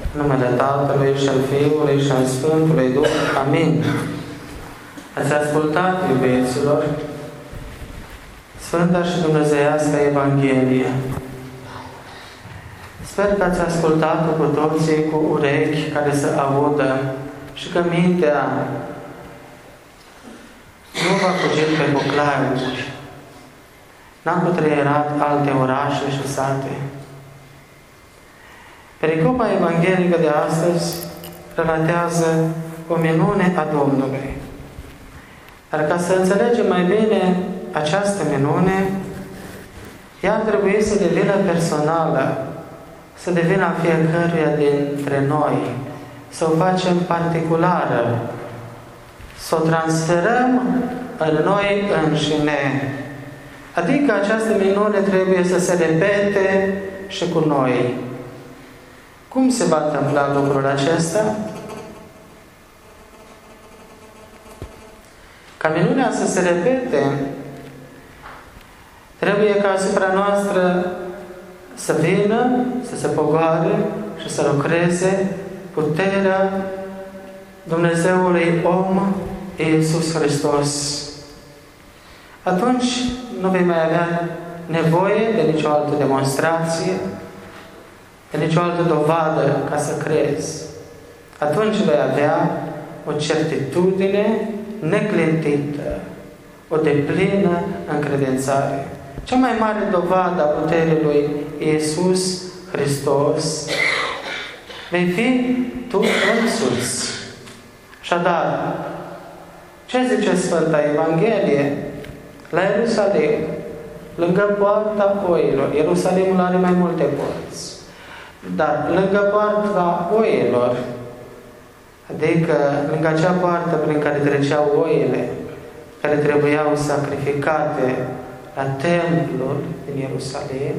În numele Tatălui și al Fiului și al Sfântului Duh. Amin. Ați ascultat, iubiților, Sfânta și Dumnezeiască Evanghelie. Sper că ați ascultat-o cu toții cu urechi care să audă și că mintea nu va fugi pe buclaiuri. N-am cutreierat alte orașe și sate. Pericopa evanghelică de astăzi relatează o minune a Domnului. Dar ca să înțelegem mai bine această minune, ea ar trebui să devină personală, să devină a fiecăruia dintre noi, să o facem particulară, să o transferăm în noi înșine. Adică această minune trebuie să se repete și cu noi. Cum se va întâmpla lucrul acesta? Ca minunea să se repete, trebuie ca asupra noastră să vină, să se pogoare și să lucreze puterea Dumnezeului om, Iisus Hristos. Atunci nu vei mai avea nevoie de nicio altă demonstrație, de nicio altă dovadă ca să crezi. Atunci vei avea o certitudine neclintită, o deplină încredințare. Cea mai mare dovadă a puterii lui Iisus Hristos vei fi tu însuți. Așadar, ce zice Sfânta Evanghelie? La Ierusalim, lângă poarta oilor, Ierusalimul are mai multe porți, dar lângă poarta oilor, adică lângă acea poartă prin care treceau oile, care trebuiau sacrificate la templul din Ierusalim,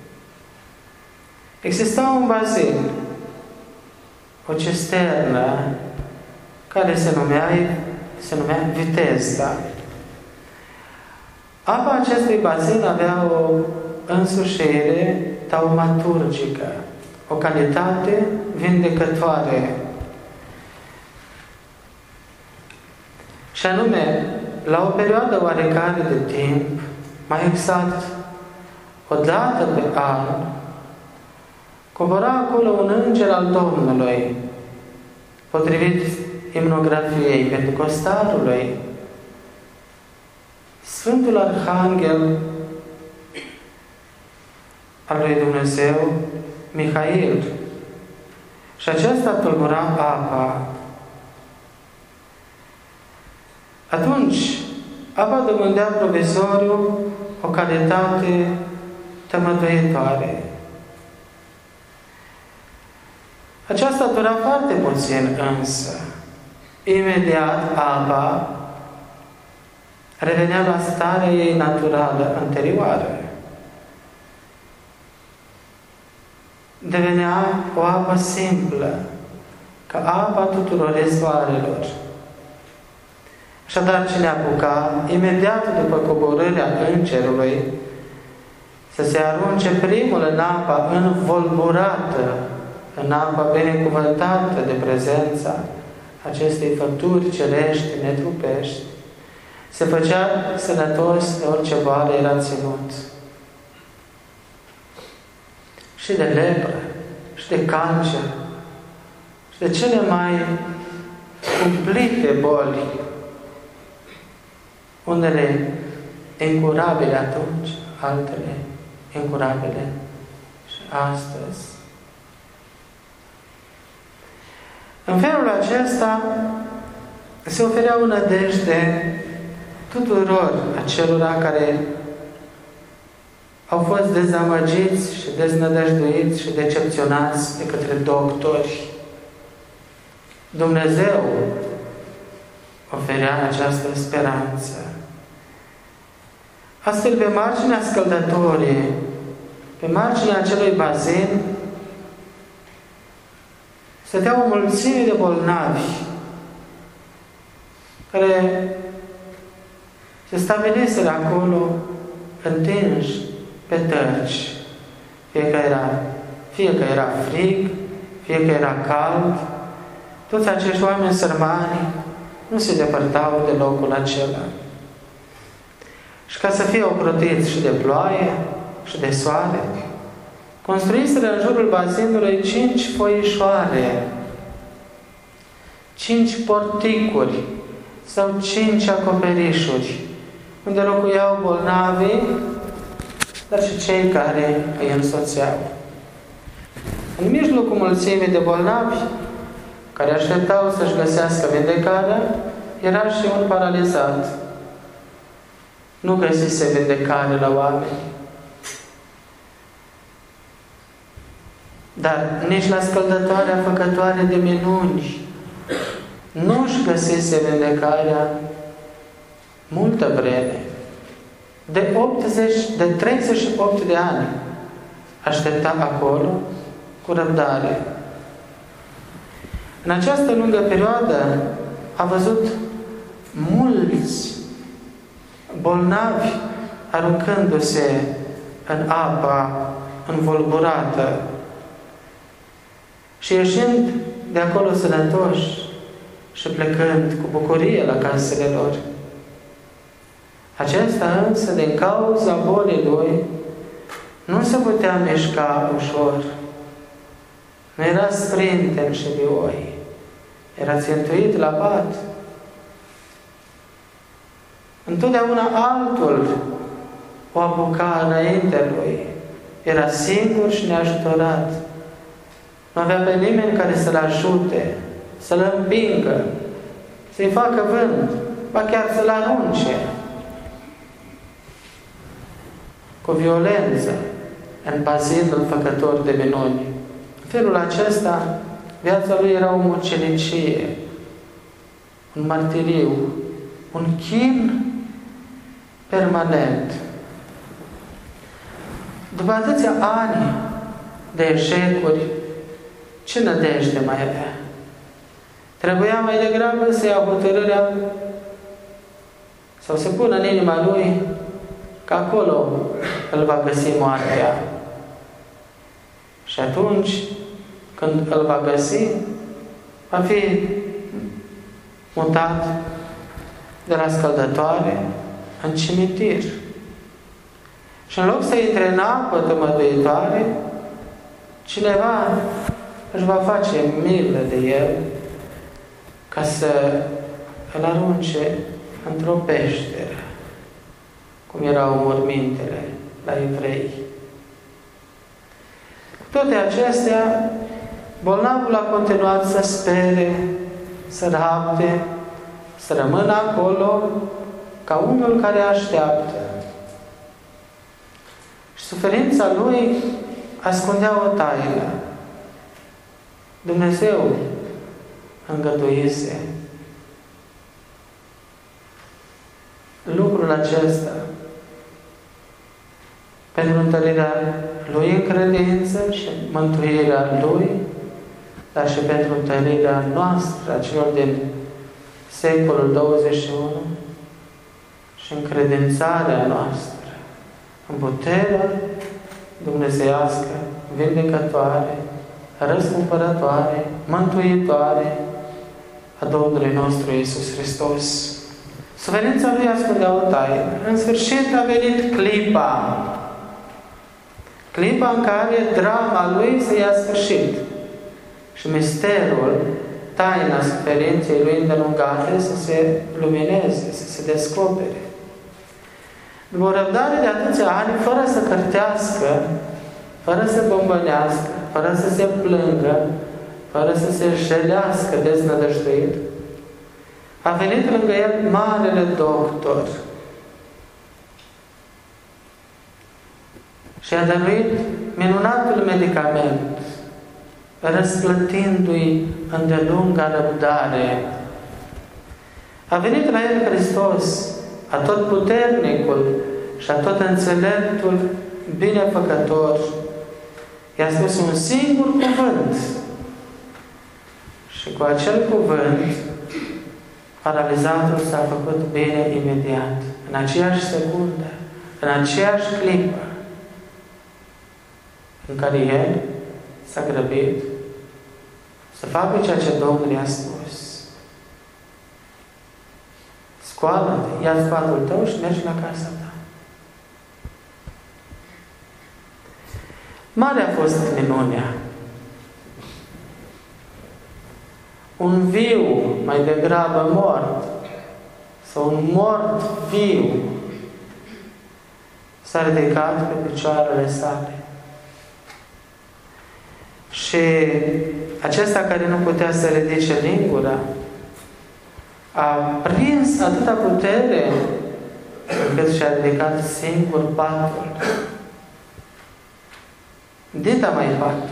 exista un bazin, o cisternă, care se numea Vitezda. Apa acestui bazin avea o însușire taumaturgică, o calitate vindecătoare. Și anume, la o perioadă oarecare de timp, mai exact, o dată pe an, cobora acolo un înger al Domnului, potrivit imnografiei Pentecostalului, Sfântul Arhanghel al lui Dumnezeu, Mihail. Și acesta tulbura apa. Atunci, apa dobândea provizoriu o calitate tămăduitoare. Aceasta dura foarte puțin însă. Imediat apa revenea la starea ei naturală anterioară. Devenea o apă simplă, ca apa tuturor izvoarelor. Așadar, cine apuca, imediat după coborârea îngerului, să se arunce primul în apa învolburată, în apa binecuvântată de prezența acestei făpturi cerești, netrupești, se făcea sănătos de orice boală era ținut. Și de lepră, și de cancer, și de cele mai cumplite boli, unele incurabile atunci, altele incurabile și astăzi. În felul acesta se oferea o nădejde tuturor acelora care au fost dezamăgiți și deznădăjduiți și decepționați de către doctori. Dumnezeu oferea această speranță. Astfel, pe marginea scăldătorii, pe marginea acelui bazin, stăteau o mulțime de bolnavi care se stabiliseră acolo întinși pe tărci. Fie că era frig, fie că era cald, toți acești oameni sărmani nu se depărtau de locul acela. Și ca să fie ocrotiți și de ploaie și de soare, construiseră în jurul bazinului 5 foișoare, 5 porticuri sau 5 acoperișuri, unde locuiau bolnavii, dar și cei care îi însoțeau. În mijlocul mulțimii de bolnavi, care așteptau să-și găsească vindecarea, era și un paralizat. Nu găsise vindecare la oameni. Dar nici la scăldătoarea făcătoare de minuni nu-și găsise vindecarea multă vreme. De 38 de ani aștepta acolo cu răbdare. În această lungă perioadă a văzut mulți bolnavi aruncându-se în apa învolburată și ieșind de acolo sănătoși și plecând cu bucurie la casele lor. Acesta însă, din cauza bolii lui, nu se putea mișca ușor. Nu era sprinten și vioi. Era țintuit la pat. Întotdeauna altul o apuca înainte lui. Era singur și neajutorat. Nu avea pe nimeni care să-l ajute, să-l împingă, să-i facă vânt, ba chiar să-l arunce cu violență în bazinul făcător de minuni. În felul acesta, viața lui era o mucenicie, un martiriu, un chin permanent. După atâția ani de eșecuri, ce nădejde mai avea? Trebuia mai degrabă să ia hotărârea sau să pună în inima lui că acolo îl va găsi moartea. Și atunci, când îl va găsi, va fi mutat de la scăldătoare în cimitir. Și în loc să intre în apă tămăduitoare, cineva își va face milă de el ca să îl arunce într-o peșteră, cum erau mormintele la evrei. Cu toate acestea, bolnavul a continuat să spere, să rabde, să rămână acolo ca unul care așteaptă. Și suferința lui ascundea o taină. Dumnezeu îngăduise lucrul acesta pentru întărirea lui în credință și mântuirea lui, dar și pentru întărirea noastră, a celor din secolul 21 și încredințarea noastră în puterea dumnezeiască, vindecătoare, răscumpărătoare, mântuitoare a Domnului nostru Iisus Hristos. Suferința lui ascundea o taină. În sfârșit a venit clipa în care drama lui se ia sfârșit și misterul, taina suferinței lui îndelungate să se lumineze, să se descopere. După o răbdare de atâția ani, fără să cârtească, fără să bombănească, fără să se plângă, fără să se jelească deznădăjduit, a venit lângă el marele doctor și a dăruit minunatul medicament, răsplătindu-i îndelunga răbdare. A venit la el Hristos, atotputernicul și atot-înțeleptul binefăcător. I-a spus un singur cuvânt și cu acel cuvânt paralizatul s-a făcut bine imediat, în aceeași secundă, în aceeași clipă în care el s-a grăbit să facă ceea ce Domnul i-a spus. Scoală-te, ia sfatul tău și mergi la casa ta. Mare a fost minunea. Un viu, mai degrabă mort, sau un mort viu, s-a ridicat pe picioarele sale. Și acesta care nu putea să ridice lingura, a prins atâta putere încât și-a ridicat singur patul. Dita mai patul.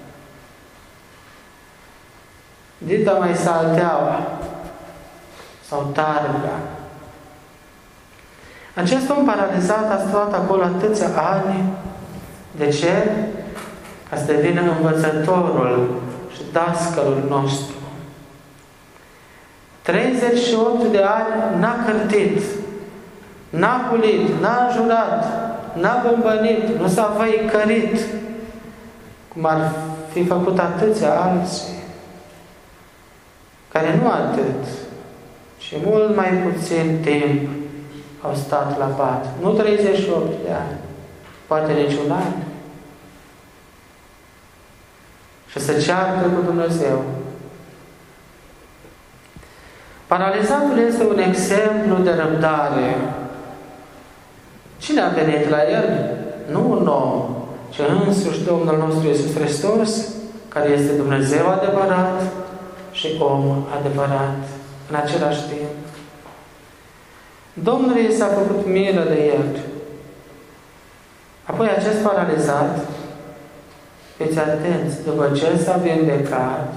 Dita mai salteaua sau targa. Acest om paralizat a stat acolo atâția ani. De ce? Ca să devină învățătorul și dascălul nostru. 38 de ani n-a cârtit, n-a hulit, n-a înjurat, n-a bombănit, nu s-a văicărit, cum ar fi făcut atâția alții, care nu atât, ci mult mai puțin timp au stat la pat. Nu 38 de ani, poate nici un an. Și se ceartă cu Dumnezeu. Paralizatul este un exemplu de răbdare. Cine a venit la el? Nu un om, ci însuși Domnul nostru Iisus Hristos, care este Dumnezeu adevărat și om adevărat în același timp. Domnul i s-a făcut milă de el. Apoi acest paralizat, fiți atenți, după ce s-a vindecat,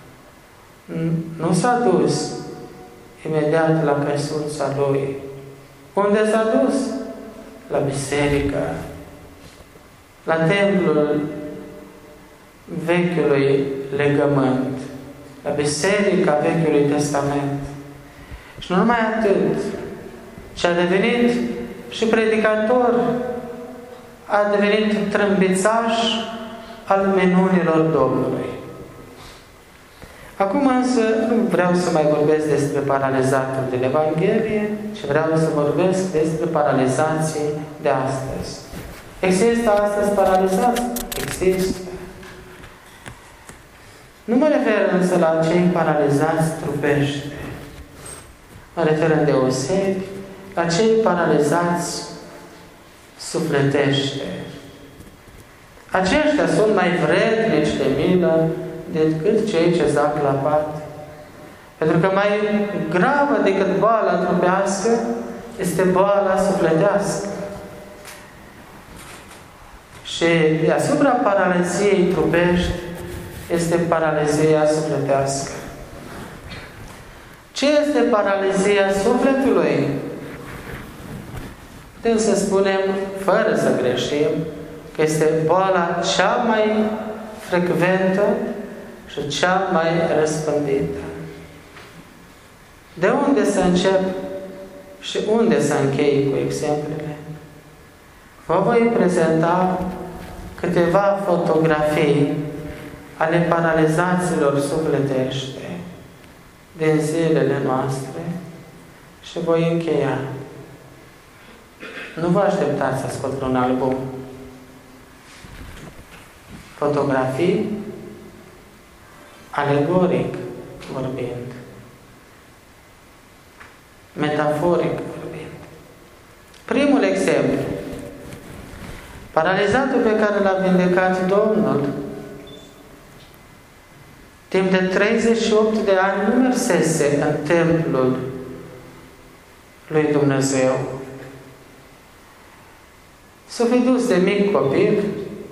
nu s-a dus imediat la căsuța lui. Unde s-a dus? La biserică, la templul Vechiului Legământ, la biserica Vechiului Testament. Și nu numai atât, ci a devenit și predicator, a devenit trâmbițaș al minunilor Domnului. Acum însă nu vreau să mai vorbesc despre paralizatul din Evanghelie, ci vreau să vorbesc despre paralizații de astăzi. Există astăzi paralizați? Există. Nu mă refer însă la cei paralizați trupește. Mă refer îndeosebi la cei paralizați sufletește. Aceștia sunt mai vrednici de milă decât cei ce zac la pat. Pentru că mai gravă decât boala trupească este boala sufletească. Și deasupra paraliziei trupești este paralizia sufletească. Ce este paralizia sufletului? Putem să spunem, fără să greșim, că este boala cea mai frecventă și cea mai răspândită. De unde să încep și unde să închei cu exemplele? Vă voi prezenta câteva fotografii ale paralizațiilor sufletește din zilele noastre și voi încheia. Nu vă așteptați să ascult un album. Fotografii alegoric vorbind, metaforic vorbind. Primul exemplu. Paralizatul pe care l-a vindecat Domnul timp de 38 de ani nu mersese în templul lui Dumnezeu. S-a fi dus de mic copil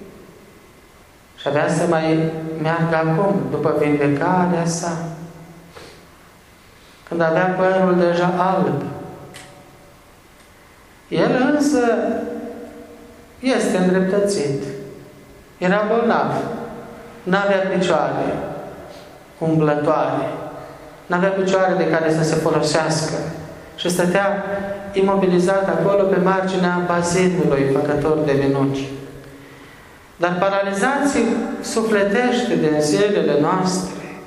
și avea să mai meargă acum, după vindecarea sa, când avea părul deja alb. El însă este îndreptățit. Era bolnav. N-avea picioare umblătoare. N-avea picioare de care să se folosească. Și stătea imobilizat acolo pe marginea bazinului făcător de minuni. Dar paralizații sufletește din zilele noastre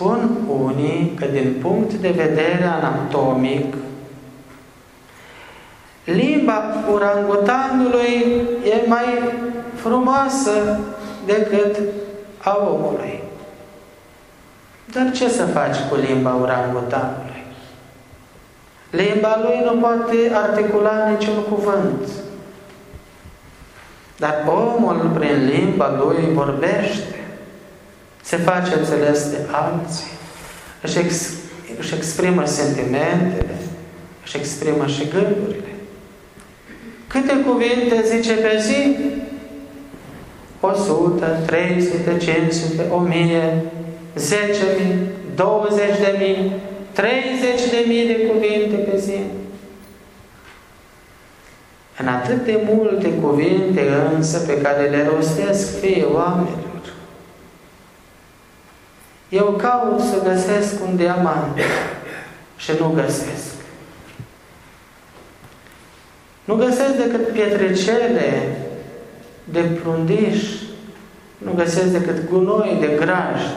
Spun unii că din punct de vedere anatomic, limba orangutanului e mai frumoasă decât a omului. Dar ce să faci cu limba orangutanului? Limba lui nu poate articula niciun cuvânt. Dar omul prin limba lui vorbește, se face înțeles de alții, își exprimă sentimentele, își exprimă și gândurile. Câte cuvinte zice pe zi? 100, 300, 500, 1000, 10.000, 20.000, 30.000 de cuvinte pe zi. În atât de multe cuvinte însă pe care le rostesc fiii oamenilor, eu caut să găsesc un diamant și nu găsesc. Nu găsesc decât pietricele de plundiș, nu găsesc decât gunoi de grajd.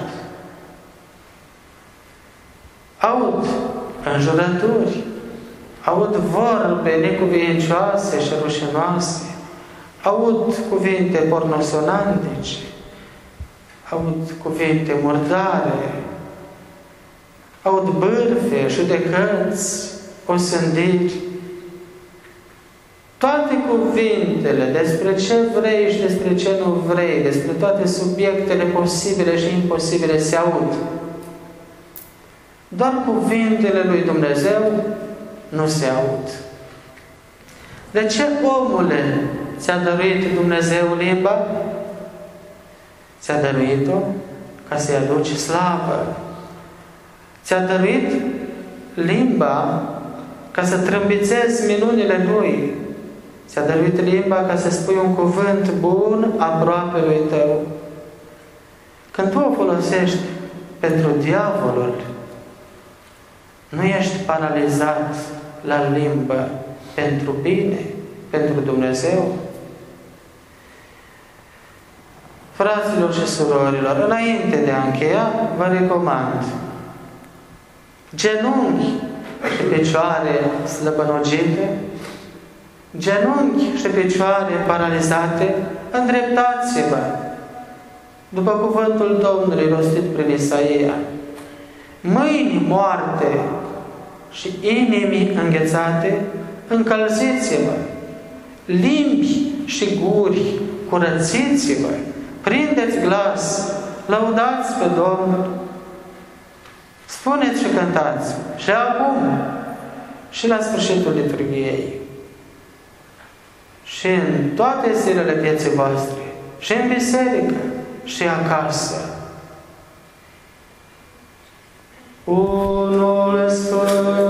Aud înjurături, aud vorbe necuvincioase și rușinoase, aud cuvinte pornosonantice, aud cuvinte murdare, aud bârfe, judecăți, osândiri. Toate cuvintele despre ce vrei și despre ce nu vrei, despre toate subiectele posibile și imposibile se aud. Doar cuvintele lui Dumnezeu nu se aud. De ce, omule, ți-a dăruit Dumnezeu limba? Ți-a dăruit-o ca să-i aduci slavă. Ți-a dăruit limba ca să trâmbițezi minunile Lui. Ți-a dăruit limba ca să spui un cuvânt bun aproapelui tău. Când tu o folosești pentru diavolul, nu ești paralizat la limbă pentru bine, pentru Dumnezeu? Fraților și surorilor, înainte de a încheia, vă recomand genunchi și picioare slăbănogite, genunchi și picioare paralizate, îndreptați-vă după cuvântul Domnului rostit prin Isaia. Mâini moarte și inimi înghețate, încălziți-vă. Limbi și guri, curățiți-vă. Prindeți glas, lăudați pe Domnul. Spuneți și cântați. Și acum, și la sfârșitul liturghiei, și în toate zilele vieții voastre, și în biserică, și acasă. Unul Sfânt